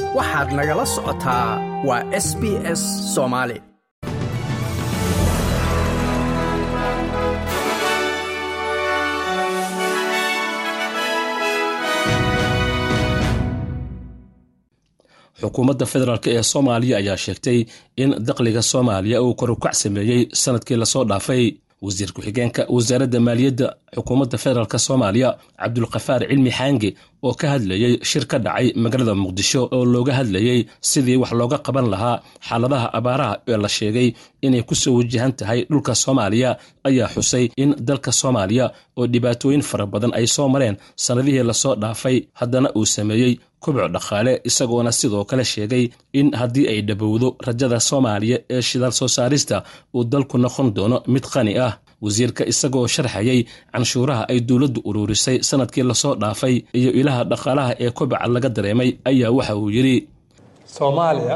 waxaad nagala socotaa waa SBS Soomaali. xukuumadda federaalk ee Soomaaliya ayaa sheegtay in dakhliga Soomaaliya uu kor u kac sameeyay sanadkii la soo dhaafay. wasiir ku-xigeenka wasaaradda maaliyadda xukuumadda federaalk Soomaaliya Cabdulqafaar Cilmi Xaange oo ka hadlayay shir ka dhacay magaalada Muqdisho oo looga hadlayay sidii wax looga qaban lahaa xaaladaha abaaraha ee la sheegay inay ku soo wajahan tahay dhulka Soomaaliya ayaa xusay in dalka Soomaaliya oo dhibaatooyin fara badan ay soo mareen sanadihii la soo dhaafay haddana uu sameeyay kobco dhaqaale isagoona sidoo kale sheegay in haddii ay dhabowdo rajada Soomaaliya ee shidaal soo saarista uu dalku noqon doono mid qani ah. wasiirka isagoo sharxayay canshuuraha ay dawladdu ururisay sanadkii la soo dhaafay iyo ilaha dhaqaalaha ee kobca laga dareemay ayaa waxa uu yiri Soomaaliya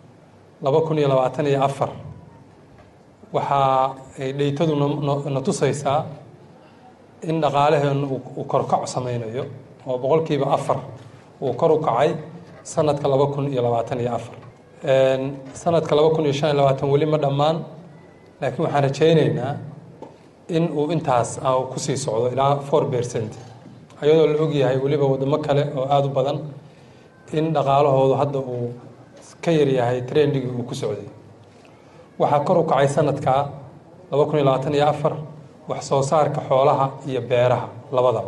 2024 waxa ay dhaytadu na tusaysaa in dhaqaalaheenu uu korkac samaynayo oo boqolkiiba 4 uu kor u kacay sanadka 2024 sanadka 2025 wali ma dhammaan laakiin waxaan rajaynaynaa in uu intaas ku sii socdo ilaa 4% ayadoo la ogyahay waliba wadamo kale oo aad u badan in dhaqaalahoodu hadda uu ka yar yahay trendigi uu ku socday. waxaa kor u kacay sanadka 2024 wax soo saarka xoolaha iyo beeraha labadaba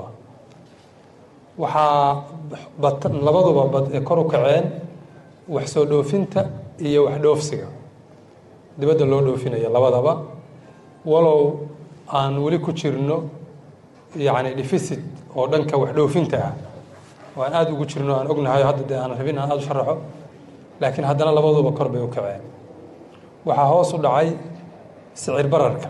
waxaa labaduba kor u kaceen wax soo dhoofinta iyo wax dhoofsiga dibadda loo dhoofinayo labadaba walow aan wali ku jirno yani deficit oo dhanka wax dhoofinta ah waan aad ugu jirno aan ognahay hadda aan rabin aan aad u sharaxo laakiin haddana labaduba kor bay u kaceen. waxaa hoos u dhacay sicir bararka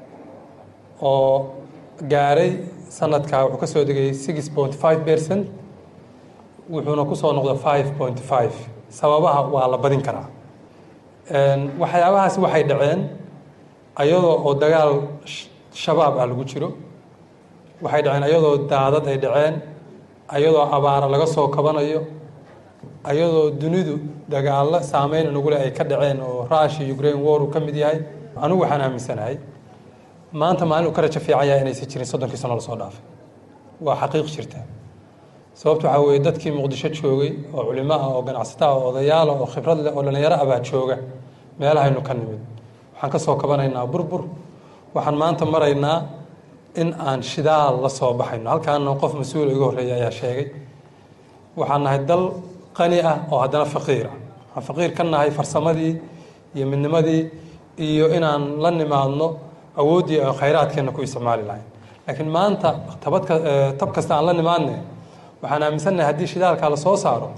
oo gaaray sanadka wuxuu ka soo degay 6.5% wuxuuna ku soo noqday 5.5. sababaha waa la badin karaa. waxyaabahaas waxay dhaceen ayadoo oo dagaal shabaab ah lagu jiro, waxay dhaceen ayadoo daadad ay dhaceen, ayadoo abaara laga soo kabanayo, ayadoo dunidu dagaalo saameyn nagu leh ay ka dhaceen oo Russia Ukraine war uu ka mid yahay. anigu waxaan aaminsanahay maanta maalin uu ka rajo fiican yahay inaysan jirin 30 sano la soo dhaafay. waa xaqiiq jirta. sababtu waxa weeye dadkii Muqdisho joogay oo culimo ah oo ganacsato ah oo odayaal oo khibrad leh oo dhalinyaro ah jooga meelahaynu ka nimid. waxaan ka soo kabanaynaa burbur. waxaan maanta maraynaa in aan shidaal la soo baxayno. halkaan qof mas'uul iga horeeya ayaa sheegay waxaan nahay dal qani ah oo haddana faqiir ah. waxaan faqiir ka nahay farsamadii iyo midnimadii iyo inaan la nimaadno awoodii oo khayraadkeena ku isticmaali lahayn. laakiin maanta tab kasta aan la nimaadnay waxaan aaminsanahay haddii shidaalka la soo saaro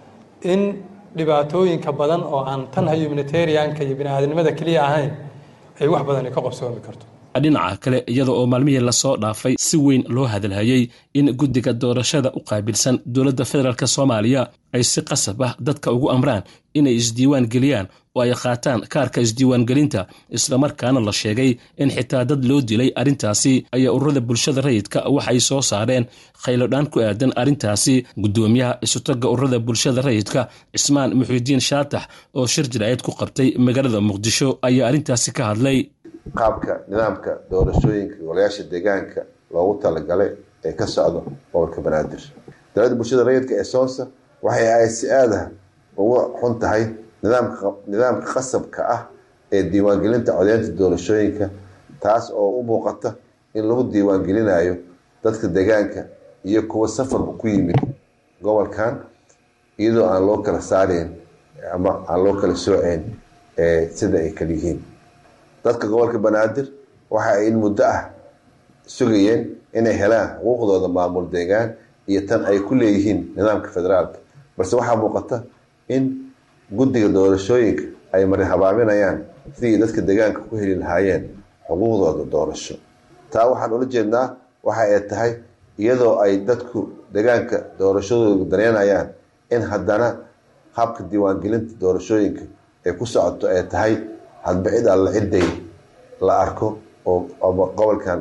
in dhibaatooyinka badan oo aan tan humanitarianka iyo bini'aadanimada kaliya ahayn ay wax badan ka qabsoomi karto. dhinaca kale iyada oo maalmihii la soo dhaafay si weyn loo hadalhayay in guddiga doorashada u qaabilsan dowladda federaalk Soomaaliya ay si qasab ah dadka ugu amraan inay isdiiwaan geliyaan oo ay qaataan kaarka isdiiwaan gelinta isla markaana la sheegay in xitaa dad loo dilay arintaasi ayaa ururada bulshada rayidka waxay soo saareen khayladaan ku aadan arintaasi. gudoomiyaha isutaga ururada bulshada rayidka Cismaan Muxiidiin Shaatax oo shir jiraayad ku qabtay magaalada Muqdisho ayaa arintaasi ka hadlay. qaabka nidaamka doorashooyinka golayaasha deegaanka loogu talagalay ee ka socdo gobolka Banaadir. dowladda bulshada rayidka ee Soonsa waxay ay si aad ah ugu xun tahay nidaamka qasabka ah ee diiwaangelinta codeynta doorashooyinka, taas oo u muuqata in lagu diiwaangelinayo dadka deegaanka iyo kuwa safarba ku yimid gobolkan iyadoo aan loo kala saareen ama aan loo kala sooceen sida ay kala yihiin. dadka gobolka Banaadir waxa ay in muddo ah sugayeen inay helaan xuquuqdooda maamul deegaan iyo tan ay ku leeyihiin nidaamka federaalka, balse waxaa muuqata in guddiga doorashooyinka ay marhabaaminayaan sidii dadka deegaanka ku heli lahaayeen xuquuqdooda doorasho. taa waxaan ula jeednaa waxa ay tahay iyadoo ay dadku deegaanka doorashadooda dareynayaan in haddana habka diiwaangelinta doorashooyinka ee ku socoto ay tahay hadba cid alla ciday la arko oo gobolkan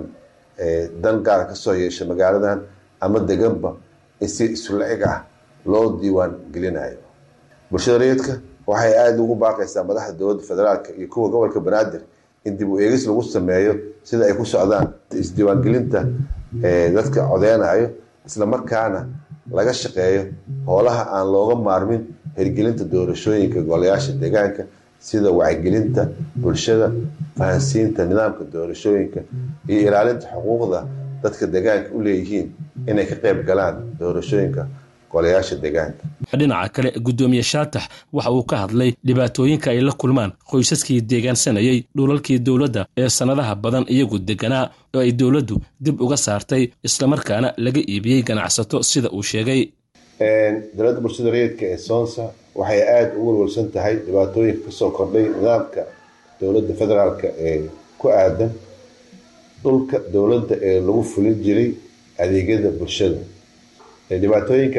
dan gaar ka soo yeesha magaaladan ama deganba si isla eg ah loo diiwaan gelinayo. bulshada rayidka waxay aada ugu baaqaysaa madaxda dowladda federaalka iyo kuwa gobolka banaadir in dib u eegis lagu sameeyo sida ay ku socdaan isdiiwaangelinta dadka codeynayo isla markaana laga shaqeeyo howlaha aan looga maarmin hirgelinta doorashooyinka golayaasha deegaanka sida wacyigelinta bulshada, fahansiinta nidaamka doorashooyinka iyo ilaalinta xuquuqda dadka deegaanka u leeyihiin inay ka qayb galaan doorashooyinka golayaasha deegaanka. dhinaca kale gudoomiye Shaatax waxa uu ka hadlay dhibaatooyinka ay la kulmaan qoysaskii deegaansanayay dhulalkii dawladda ee sanadaha badan iyagu deganaa oo ay dawladdu dib uga saartay isla markaana laga iibiyay ganacsato sida uu sheegay. dowladda bulshada rayidka ee Soonsa waxay aad ugu walwalsan tahay dhibaatooyinka ka soo kordhay nidaamka dowladda federaalka ee ku aadan dhulka dowladda ee lagu fulin jiray adeegyada bulshada. dhibaatooyin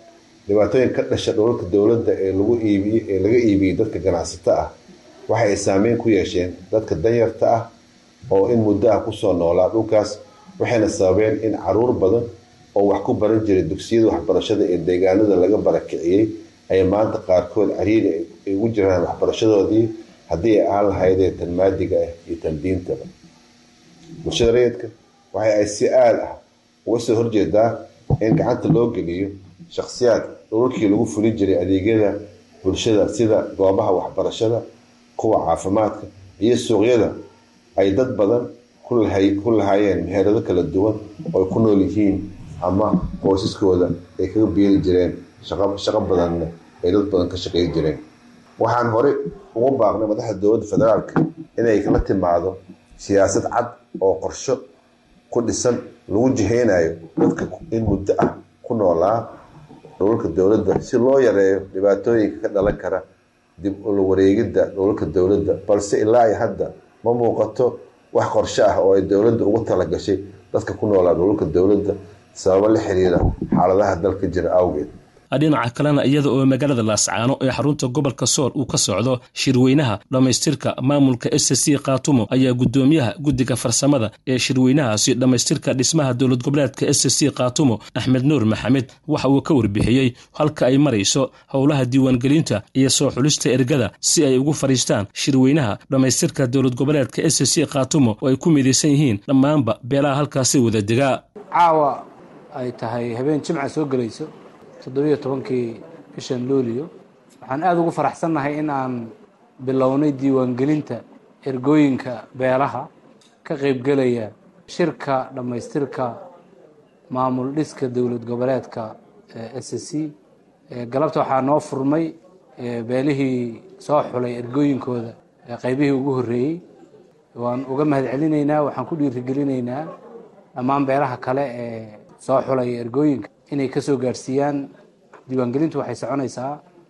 ka dhasha dhulalka dowladda ee laga iibiyey dadka ganacsato ah waxa ay saameyn ku yeesheen dadka danyarta ah oo in muddo ah kusoo noolaa dhulkaas, waxayna sababeen in caruur badan oo wax ku baran jiray dugsiyada waxbarashada ee deegaanada laga barakiciyey ay maanta qaarkood cariiri ay ugu jiraan waxbarashadoodii haddii ay ahaan lahaydee tan maadiga ah iyo tan diintaba. bulshada rayidka waxa ay si aad ah uga soo horjeedaa in gacanta loo geliyo shakhsiyaad dhulkii lagu fulin jiray adeegyada bulshada sida goobaha waxbarashada, kuwa caafimaadka iyo suuqyada ay dad badan ku lahaayeen meherado kala duwan oo ku nool yihiin ama qoysaskooda ay kaga biiri jireen shaqo badanna ay dad badan ka shaqeyn jireen. waxaan hore ugu baaqnay madaxda dowladda federaalka inay la timaado siyaasad cad oo qorsho ku dhisan lagu jiheynayo dadka in muddo ah ku noolaa dhulalka dowladda si loo yareeyo dhibaatooyinka ka dhalan kara dib u wareegidda dhulalka dowladda, balse ilaa ay hadda ma muuqato wax qorshe ah oo ay dowladda ugu talagashay dadka ku noolaa dhulalka dowladda sababo la xiriira xaaladaha dalka jira awgeed. dhinaca kalena iyada oo magaalada Laascaano ee xarunta gobolka Sool uu ka socdo shirweynaha dhamaystirka maamulka SSC Qaatumo ayaa gudoomiyaha guddiga farsamada ee shirweynahaasi dhamaystirka dhismaha dowlad goboleedka SSC Qaatumo Axmed Nuur Maxamed waxa uu ka warbixiyay halka ay marayso howlaha diiwaangelinta iyo soo xulista ergada si ay ugu fariistaan shirweynaha dhamaystirka dowlad goboleedka SSC Qaatumo oo ay ku midaysan yihiin dhammaanba beelaha halkaasi wada degaa. caawa ay tahay habeen jimca soo galayso 17 bishan Luulyo waxaan aad ugu faraxsanahay in aan bilownay diiwaangelinta ergooyinka beelaha ka qayb galaya shirka dhamaystirka maamul dhiska dowlad goboleedka SSC. galabta waxaa noo furmay beelihii soo xulay ergooyinkooda qaybihii ugu horeeyay. waan uga mahadcelinaynaa, waxaan ku dhiirigelinaynaa dhammaan beelaha kale ee soo xulay ergooyinka inay ka soo gaarsiiyaan. diiwaangelintu waxay soconaysaa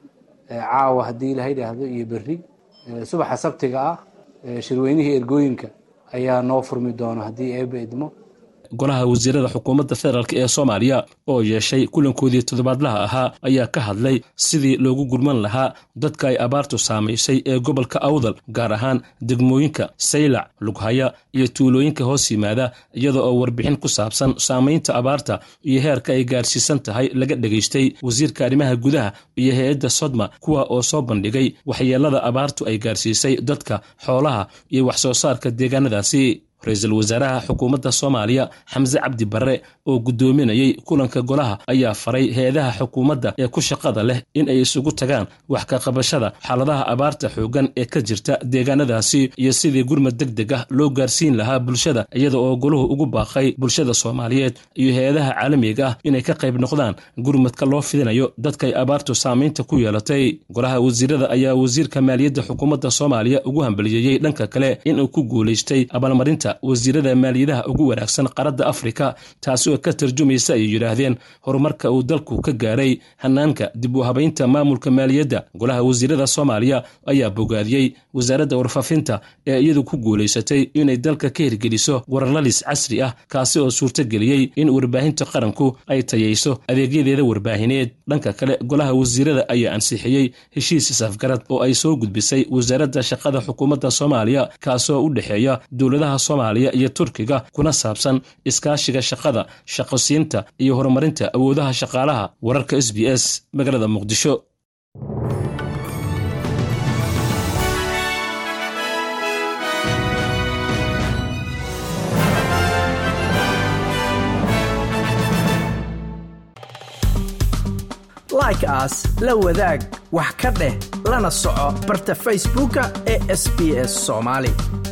caawa haddii Ilaahay yiraahdo iyo berri subaxa sabtiga ah. shirweynihii ergooyinka ayaa noo furmi doona haddii eebba idmo. golaha wasiirada xukuumadda federaalka ee Soomaaliya oo yeeshay kulankoodii toddobaadlaha ahaa ayaa ka hadlay sidii loogu gurman lahaa dadka ay abaartu saameysay ee gobolka Awdal, gaar ahaan degmooyinka Saylac, Lughaya iyo tuulooyinka hoos yimaada, iyada oo warbixin ku saabsan saameynta abaarta iyo heerka ay gaarsiisan tahay laga dhageystay wasiirka arrimaha gudaha iyo hay'adda Sodma, kuwa oo soo bandhigay waxyeelada abaartu ay gaarsiisay dadka, xoolaha iyo wax soo saarka deegaanadaasi. ra'iisul wasaaraha xukuumadda Soomaaliya Xamse Cabdi Barre oo gudoominayay kulanka golaha ayaa faray hay'adaha xukuumadda ee ku shaqada leh in ay isugu tagaan wax ka qabashada xaaladaha abaarta xoogan ee ka jirta deegaanadaasi iyo sidii gurmad degdeg ah loo gaarsiin lahaa bulshada, iyada oo goluhu ugu baaqay bulshada Soomaaliyeed iyo hay'adaha caalamiga ah inay ka qayb noqdaan gurmadka loo fidinayo dadka ay abaartu saameynta ku yeelatay. golaha wasiirada ayaa wasiirka maaliyadda xukuumadda Soomaaliya ugu hambalyeeyay dhanka kale in uu ku guuleystay abaalmarinta wasiirada maaliyadaha ugu wanaagsan qaarada Afrika, taasi oo ka tarjumaysa ay yiraahdeen horumarka uu dalku ka gaaray hanaanka dib u habaynta maamulka maaliyadda. golaha wasiirada Soomaaliya ayaa bogaadiyay wasaaradda warfaafinta ee iyadu ku guuleysatay inay dalka ka hirgeliso warlalis casri ah, kaasi oo suurtageliyay in warbaahinta qaranku ay tayeyso adeegyadeeda warbaahineed. dhanka kale golaha wasiirada ayaa ansixiyay heshiis isafgarad oo ay soo gudbisay wasaaradda shaqada xukuumadda Soomaaliya, kaasoo u dhaxeeya dowladaha Soomaaliya iyo Turkiga kuna saabsan iskaashiga shaqada, shaqo siinta iyo horumarinta awoodaha shaqaalaha. wararka SBS magaalada Muqdisho. like as la wadaag wax ka dheh lana soco barta Facebooka ee SBS Somali